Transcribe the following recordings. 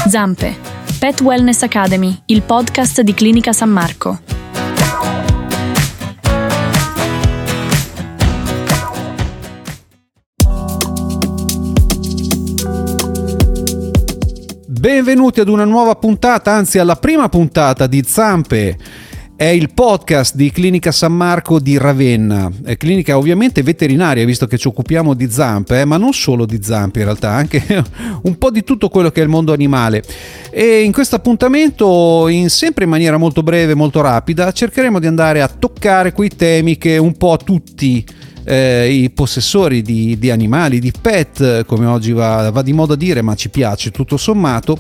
Zampe, Pet Wellness Academy, il podcast di Clinica San Marco. Benvenuti ad una nuova puntata, anzi alla prima puntata di Zampe. È il podcast di Clinica San Marco di Ravenna, è clinica ovviamente veterinaria, visto che ci occupiamo di zampe, ma non solo di zampe in realtà, anche un po' di tutto quello che è il mondo animale. E in questo appuntamento, sempre in maniera molto breve, molto rapida, cercheremo di andare a toccare quei temi che un po' tutti i possessori di animali, di pet, come oggi va di moda dire, ma ci piace tutto sommato,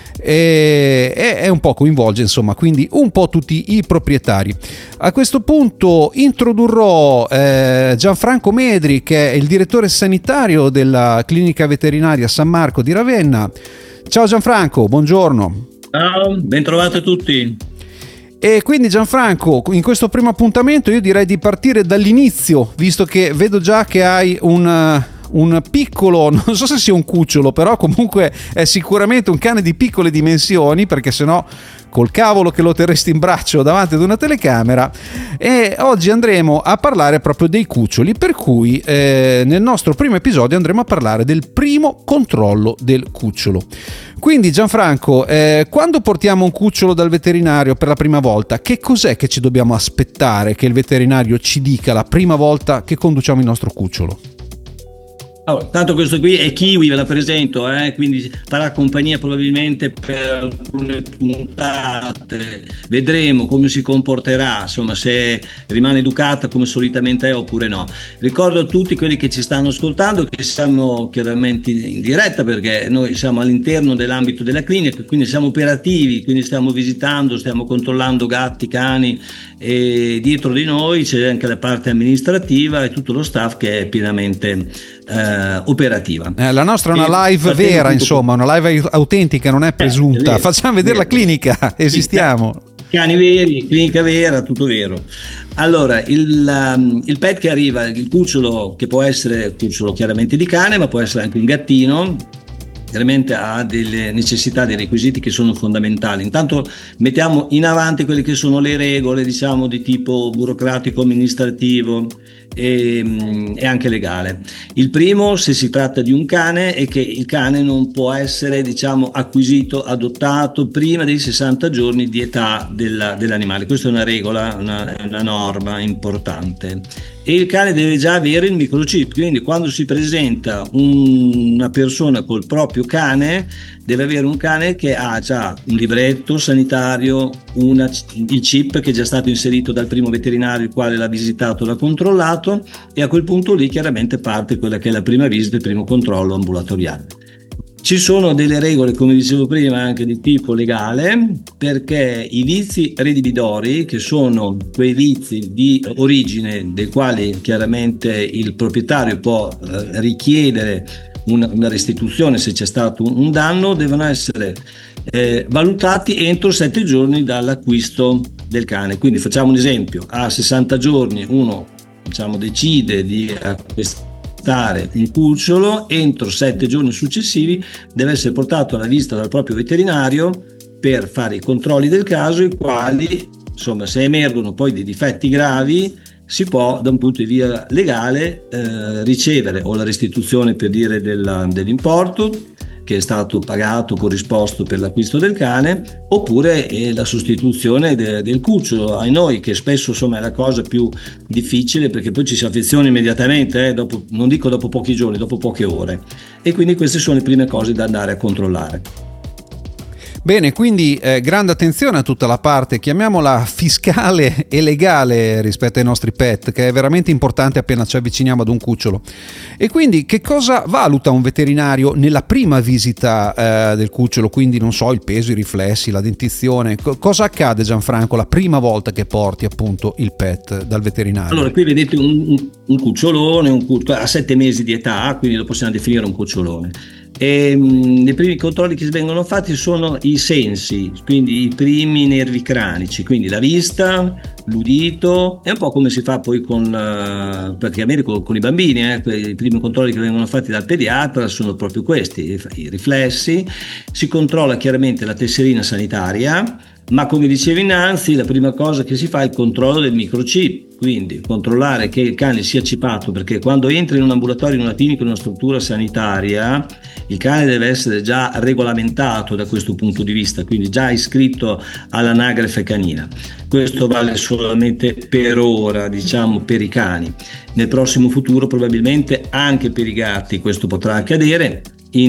e un po' coinvolge, insomma, quindi un po' tutti i proprietari. A questo punto introdurrò Gianfranco Medri, che è il direttore sanitario della clinica veterinaria San Marco di Ravenna. Ciao Gianfranco, buongiorno. Ciao, ben trovati a tutti. E quindi Gianfranco, in questo primo appuntamento io direi di partire dall'inizio, visto che vedo già che hai un piccolo, non so se sia un cucciolo, però comunque è sicuramente un cane di piccole dimensioni, perché sennò col cavolo che lo terresti in braccio davanti ad una telecamera. E oggi andremo a parlare proprio dei cuccioli, per cui nel nostro primo episodio andremo a parlare del primo controllo del cucciolo. Quindi Gianfranco, quando portiamo un cucciolo dal veterinario per la prima volta, che cos'è che ci dobbiamo aspettare che il veterinario ci dica la prima volta che conduciamo il nostro cucciolo? Allora, tanto questo qui è Kiwi, ve la presento, quindi farà compagnia probabilmente per alcune puntate, vedremo come si comporterà, insomma, se rimane educata come solitamente è oppure no. Ricordo a tutti quelli che ci stanno ascoltando che siamo chiaramente in diretta, perché noi siamo all'interno dell'ambito della clinica, quindi siamo operativi, quindi stiamo visitando, stiamo controllando gatti, cani, e dietro di noi c'è anche la parte amministrativa e tutto lo staff che è pienamente operativa. La nostra è una live vera, insomma, una live autentica, non è presunta. Facciamo vedere la clinica, esistiamo. Cani veri, clinica vera, tutto vero. Allora, il pet che arriva, il cucciolo, che può essere cucciolo chiaramente di cane, ma può essere anche un gattino, chiaramente ha delle necessità, dei requisiti che sono fondamentali. Intanto mettiamo in avanti quelle che sono le regole, diciamo, di tipo burocratico, amministrativo e anche legale. Il primo, se si tratta di un cane, è che il cane non può essere, diciamo, acquisito, adottato prima dei 60 giorni di età dell'animale. Questa è una regola, una norma importante. E il cane deve già avere il microchip, quindi quando si presenta una persona col proprio cane deve avere un cane che ha già un libretto sanitario, il chip che è già stato inserito dal primo veterinario il quale l'ha visitato, l'ha controllato, e a quel punto lì chiaramente parte quella che è la prima visita, il primo controllo ambulatoriale. Ci sono delle regole, come dicevo prima, anche di tipo legale, perché i vizi redividori, che sono quei vizi di origine dei quali chiaramente il proprietario può richiedere una restituzione se c'è stato un danno, devono essere valutati entro 7 giorni dall'acquisto del cane. Quindi facciamo un esempio: a 60 giorni uno, diciamo, decide di acquistare un cucciolo, entro 7 giorni successivi deve essere portato alla visita dal proprio veterinario per fare i controlli del caso, i quali, insomma, se emergono poi dei difetti gravi, si può da un punto di vista legale ricevere o la restituzione, per dire, dell'importo che è stato pagato, corrisposto per l'acquisto del cane, oppure la sostituzione del cucciolo. A noi, che spesso, insomma, è la cosa più difficile, perché poi ci si affeziona immediatamente, dopo, non dico dopo pochi giorni, dopo poche ore, e quindi queste sono le prime cose da andare a controllare. Bene, quindi grande attenzione a tutta la parte, chiamiamola fiscale e legale rispetto ai nostri pet, che è veramente importante appena ci avviciniamo ad un cucciolo. E quindi che cosa valuta un veterinario nella prima visita del cucciolo? Quindi non so, il peso, i riflessi, la dentizione. Cosa accade, Gianfranco, la prima volta che porti appunto il pet dal veterinario? Allora, qui vedete un cucciolone, a 7 mesi di età, quindi lo possiamo definire un cucciolone. E i primi controlli che vengono fatti sono i sensi, quindi i primi nervi cranici, quindi la vista, l'udito, è un po' come si fa poi praticamente con i bambini, i primi controlli che vengono fatti dal pediatra sono proprio questi, i riflessi. Si controlla chiaramente la tesserina sanitaria, ma come dicevo innanzi, la prima cosa che si fa è il controllo del microchip, quindi controllare che il cane sia chippato, perché quando entra in un ambulatorio, in una clinica, in una struttura sanitaria, il cane deve essere già regolamentato da questo punto di vista, quindi già iscritto all'anagrafe canina. Questo vale solamente per ora, diciamo, per i cani. Nel prossimo futuro probabilmente anche per i gatti questo potrà accadere.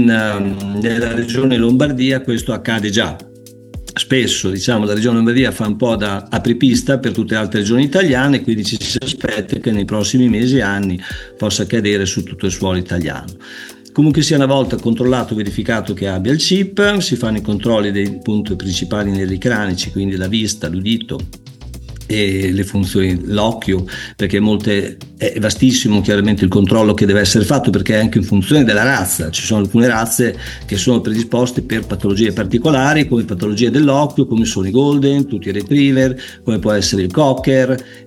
Nella regione Lombardia questo accade già. Spesso, diciamo, la regione Lombardia fa un po' da apripista per tutte le altre regioni italiane, quindi ci si aspetta che nei prossimi mesi e anni possa accadere su tutto il suolo italiano. Comunque sia, una volta controllato, verificato che abbia il chip, si fanno i controlli dei punti principali nervi cranici, quindi la vista, l'udito e le funzioni, l'occhio, perché è vastissimo chiaramente il controllo che deve essere fatto, perché è anche in funzione della razza. Ci sono alcune razze che sono predisposte per patologie particolari, come patologie dell'occhio, come sono i golden, tutti i retriever, come può essere il cocker,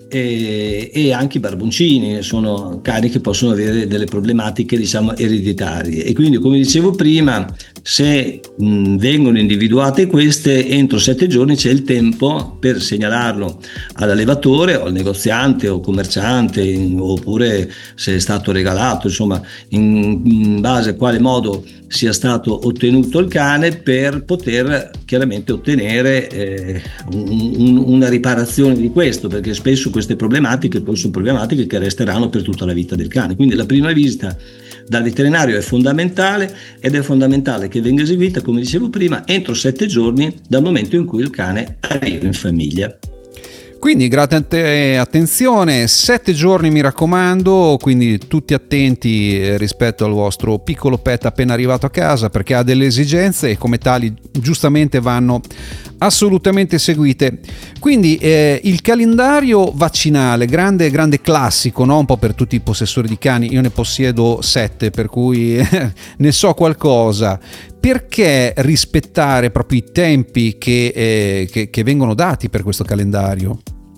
e anche i barboncini. Sono cani che possono avere delle problematiche, diciamo, ereditarie, e quindi, come dicevo prima, se vengono individuate queste, entro 7 giorni c'è il tempo per segnalarlo all'allevatore o al negoziante o commerciante, oppure se è stato regalato, insomma, in base a quale modo sia stato ottenuto il cane, per poter chiaramente ottenere una riparazione di questo, perché spesso queste problematiche poi sono problematiche che resteranno per tutta la vita del cane. Quindi la prima visita dal veterinario è fondamentale, ed è fondamentale che venga eseguita, come dicevo prima, entro 7 giorni dal momento in cui il cane arriva in famiglia. Quindi grande attenzione, 7 giorni mi raccomando, quindi tutti attenti rispetto al vostro piccolo pet appena arrivato a casa, perché ha delle esigenze e come tali giustamente vanno assolutamente seguite. Quindi il calendario vaccinale, grande classico, no? Un po' per tutti i possessori di cani. Io ne possiedo 7, per cui ne so qualcosa. Perché rispettare proprio i tempi che vengono dati per questo calendario?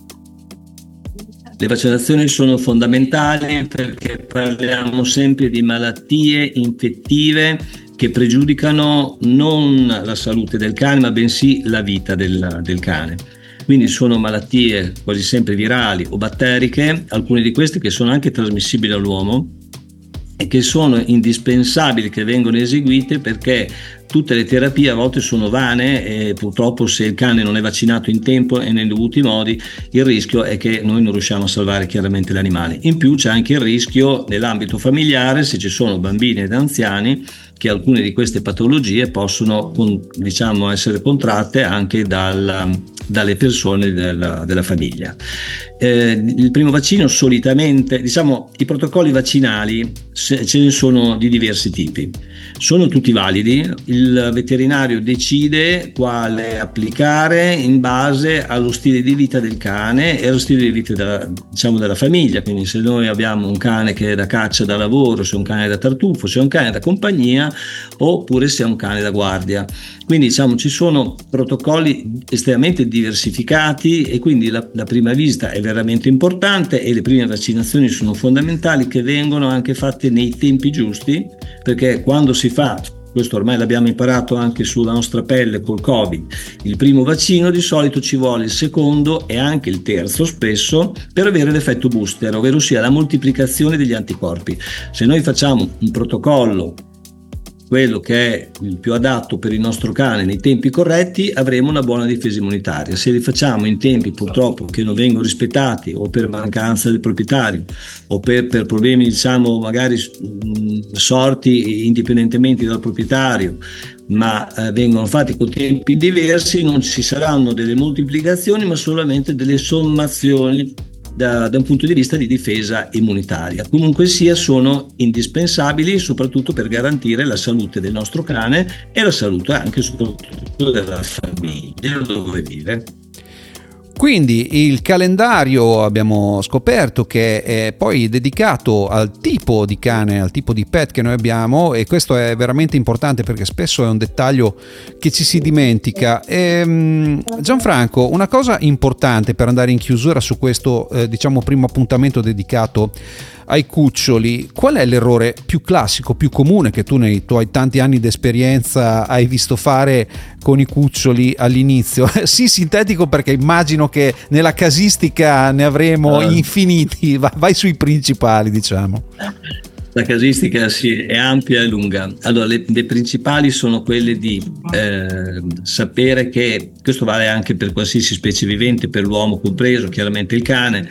Le vaccinazioni sono fondamentali perché parliamo sempre di malattie infettive che pregiudicano non la salute del cane, ma bensì la vita del cane. Quindi sono malattie quasi sempre virali o batteriche, alcune di queste che sono anche trasmissibili all'uomo, e che sono indispensabili che vengano eseguite, perché tutte le terapie a volte sono vane, e purtroppo se il cane non è vaccinato in tempo e nei dovuti modi, il rischio è che noi non riusciamo a salvare chiaramente l'animale. In più c'è anche il rischio nell'ambito familiare, se ci sono bambini ed anziani, che alcune di queste patologie possono, diciamo, essere contratte anche dalle persone della famiglia. Il primo vaccino solitamente, diciamo, i protocolli vaccinali ce ne sono di diversi tipi, sono tutti validi, il veterinario decide quale applicare in base allo stile di vita del cane e allo stile di vita della famiglia. Quindi se noi abbiamo un cane che è da caccia, da lavoro, se è un cane da tartufo, se è un cane da compagnia, oppure se è un cane da guardia. Quindi, diciamo, ci sono protocolli estremamente diversificati, e quindi la prima visita è veramente importante, e le prime vaccinazioni sono fondamentali, che vengono anche fatte nei tempi giusti, perché quando si fa, questo ormai l'abbiamo imparato anche sulla nostra pelle col Covid, il primo vaccino, di solito ci vuole il secondo e anche il terzo spesso per avere l'effetto booster, ovvero sia la moltiplicazione degli anticorpi. Se noi facciamo un protocollo, quello che è il più adatto per il nostro cane nei tempi corretti, avremo una buona difesa immunitaria. Se li facciamo in tempi purtroppo che non vengono rispettati, o per mancanza del proprietario, o per problemi, diciamo, magari sorti indipendentemente dal proprietario, ma vengono fatti con tempi diversi, non ci saranno delle moltiplicazioni, ma solamente delle sommazioni da un punto di vista di difesa immunitaria. Comunque sia, sono indispensabili soprattutto per garantire la salute del nostro cane e la salute anche soprattutto della famiglia dove vive. Quindi il calendario abbiamo scoperto che è poi dedicato al tipo di cane, al tipo di pet che noi abbiamo, e questo è veramente importante perché spesso è un dettaglio che ci si dimentica. Gianfranco, una cosa importante per andare in chiusura su questo diciamo primo appuntamento dedicato ai cuccioli: qual è l'errore più classico, più comune che tu nei tuoi tanti anni di esperienza hai visto fare con i cuccioli all'inizio? Sì, sintetico, perché immagino che nella casistica ne avremo infiniti. Vai sui principali, diciamo. La casistica sì, è ampia e lunga. Allora, le principali sono quelle di sapere che, questo vale anche per qualsiasi specie vivente, per l'uomo compreso, chiaramente il cane,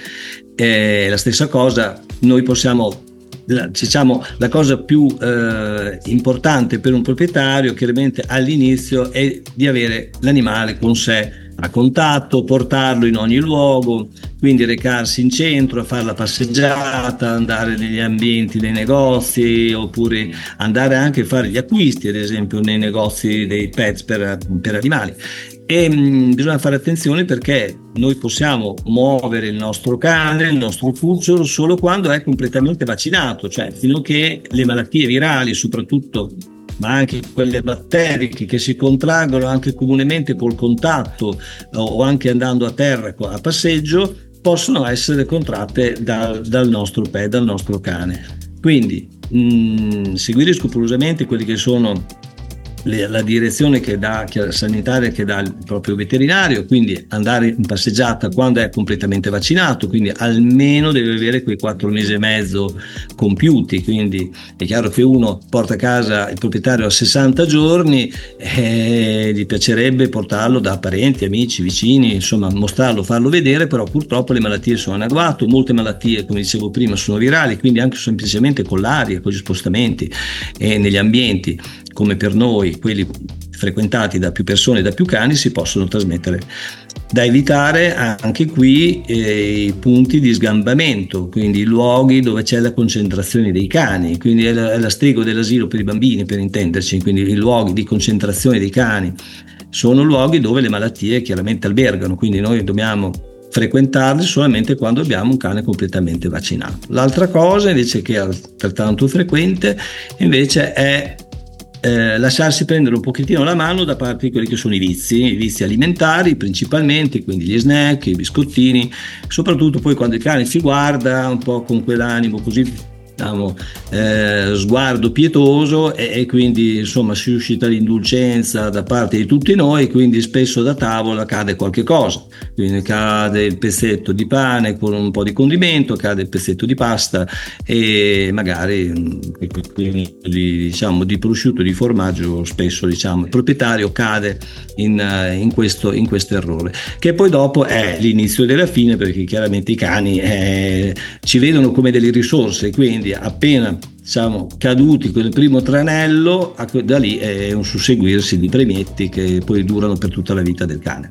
la stessa cosa. Noi possiamo, diciamo, la cosa più importante per un proprietario chiaramente all'inizio è di avere l'animale con sé a contatto, portarlo in ogni luogo, quindi recarsi in centro a fare la passeggiata, andare negli ambienti dei negozi, oppure andare anche a fare gli acquisti, ad esempio nei negozi dei pets per animali. E bisogna fare attenzione, perché noi possiamo muovere il nostro cane, il nostro cucciolo, solo quando è completamente vaccinato, cioè fino a che le malattie virali soprattutto, ma anche quelle batteriche che si contraggono anche comunemente col contatto o anche andando a terra a passeggio, possono essere contratte dal nostro pet, dal nostro cane. Quindi seguire scrupolosamente quelli che sono la direzione sanitaria che dà il proprio veterinario, quindi andare in passeggiata quando è completamente vaccinato, quindi almeno deve avere quei 4 mesi e mezzo compiuti. Quindi è chiaro che uno porta a casa il proprietario a 60 giorni, gli piacerebbe portarlo da parenti, amici, vicini, insomma mostrarlo, farlo vedere, però purtroppo le malattie sono in agguato. Molte malattie, come dicevo prima, sono virali, quindi anche semplicemente con l'aria, con gli spostamenti e negli ambienti come per noi, quelli frequentati da più persone e da più cani, si possono trasmettere. Da evitare anche qui i punti di sgambamento, quindi i luoghi dove c'è la concentrazione dei cani, quindi è la stregua dell'asilo per i bambini, per intenderci. Quindi i luoghi di concentrazione dei cani sono luoghi dove le malattie chiaramente albergano, quindi noi dobbiamo frequentarli solamente quando abbiamo un cane completamente vaccinato. L'altra cosa invece, che è altrettanto frequente, invece è lasciarsi prendere un pochettino la mano da parte di quelli che sono i vizi alimentari principalmente, quindi gli snack, i biscottini, soprattutto poi quando il cane ci guarda un po' con quell'animo così, diciamo, sguardo pietoso, e quindi insomma si suscita l'indulgenza da parte di tutti noi, quindi spesso da tavola cade qualche cosa, quindi cade il pezzetto di pane con un po' di condimento, cade il pezzetto di pasta e magari diciamo di prosciutto, di formaggio. Spesso diciamo il proprietario cade in questo errore, che poi dopo è l'inizio della fine, perché chiaramente i cani ci vedono come delle risorse, quindi appena siamo caduti quel primo tranello, da lì è un susseguirsi di premietti che poi durano per tutta la vita del cane.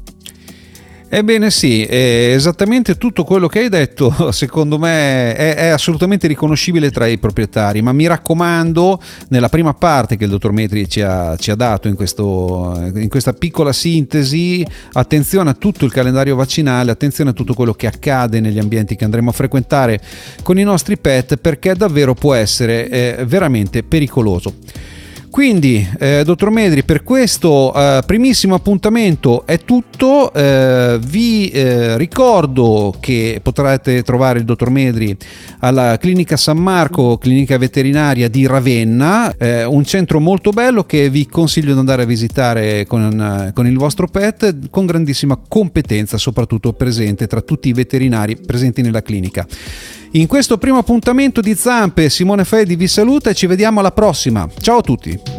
Ebbene sì, esattamente tutto quello che hai detto secondo me è assolutamente riconoscibile tra i proprietari, ma mi raccomando, nella prima parte che il dottor Metri ci ha dato in questa piccola sintesi, attenzione a tutto il calendario vaccinale, attenzione a tutto quello che accade negli ambienti che andremo a frequentare con i nostri pet, perché davvero può essere veramente pericoloso. Quindi, dottor Medri, per questo primissimo appuntamento è tutto. Vi ricordo che potrete trovare il dottor Medri alla Clinica San Marco, clinica veterinaria di Ravenna, un centro molto bello che vi consiglio di andare a visitare con il vostro pet, con grandissima competenza, soprattutto presente tra tutti i veterinari presenti nella clinica. In questo primo appuntamento di Zampe, Simone Fedi vi saluta e ci vediamo alla prossima. Ciao a tutti!